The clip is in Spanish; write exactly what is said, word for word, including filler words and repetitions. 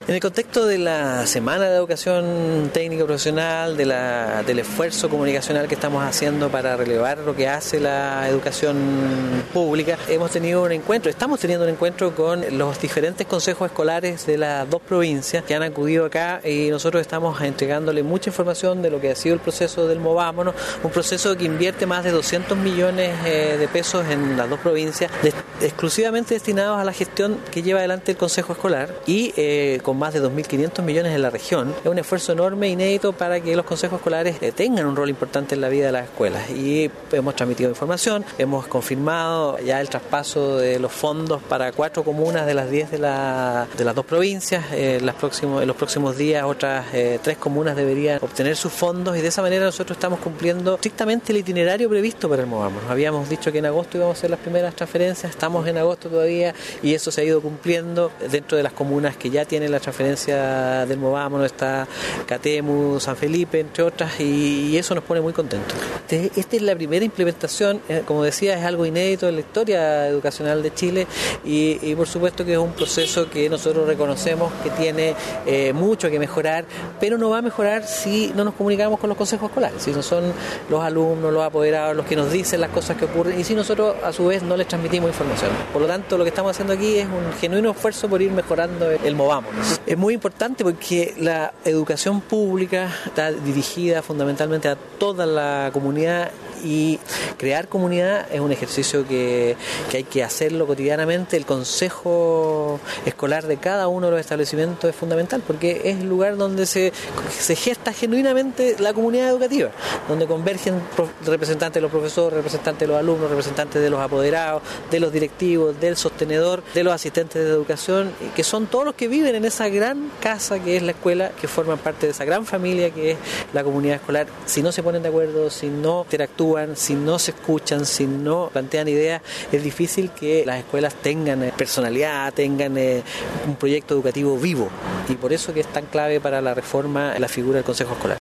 En el contexto de la Semana de Educación Técnica Profesional, de la, del esfuerzo comunicacional que estamos haciendo para relevar lo que hace la educación pública, hemos tenido un encuentro, estamos teniendo un encuentro con los diferentes consejos escolares de las dos provincias que han acudido acá y nosotros estamos entregándole mucha información de lo que ha sido el proceso del Movámonos, un proceso que invierte más de doscientos millones eh, de pesos en las dos provincias, de, exclusivamente destinados a la gestión que lleva adelante el Consejo Escolar y eh, con más de dos mil quinientos millones en la región. Es un esfuerzo enorme, inédito, para que los consejos escolares eh, tengan un rol importante en la vida de las escuelas. Y hemos transmitido información, hemos confirmado ya el traspaso de los fondos para cuatro comunas de las diez de, la, de las dos provincias. Eh, las próximos, en los próximos días otras eh, tres comunas deberían obtener sus fondos y de esa manera nosotros estamos cumpliendo estrictamente el itinerario previsto para el Movámonos. Habíamos dicho que en agosto íbamos a hacer las primeras transferencias, estamos en agosto todavía y eso se ha ido cumpliendo dentro de las comunas que ya tienen la transferencia del Movámonos. Está Catemu, San Felipe, entre otras, y, y eso nos pone muy contentos. Este, esta es la primera implementación, eh, como decía, es algo inédito en la historia educacional de Chile y, y por supuesto que es un proceso que nosotros reconocemos que tiene eh, mucho que mejorar, pero no va a mejorar si no nos comunicamos con los consejos escolares, si no son los alumnos, los apoderados, los que nos dicen las cosas que ocurren y si nosotros a su vez no les transmitimos información. Por lo tanto, lo que estamos haciendo aquí es un genuino esfuerzo por ir mejorando el Movámonos. Es muy importante porque la educación pública está dirigida fundamentalmente a toda la comunidad y crear comunidad es un ejercicio que, que hay que hacerlo cotidianamente. El consejo escolar de cada uno de los establecimientos es fundamental porque es el lugar donde se, se gesta genuinamente la comunidad educativa, donde convergen representantes de los profesores, representantes de los alumnos, representantes de los apoderados, de los directivos, del sostenedor, de los asistentes de educación, que son todos los que viven en esa gran casa que es la escuela, que forman parte de esa gran familia que es la comunidad escolar. Si no se ponen de acuerdo, si no interactúan, si no se escuchan, si no plantean ideas, es difícil que las escuelas tengan personalidad, tengan un proyecto educativo vivo y por eso que es tan clave para la reforma la figura del Consejo Escolar.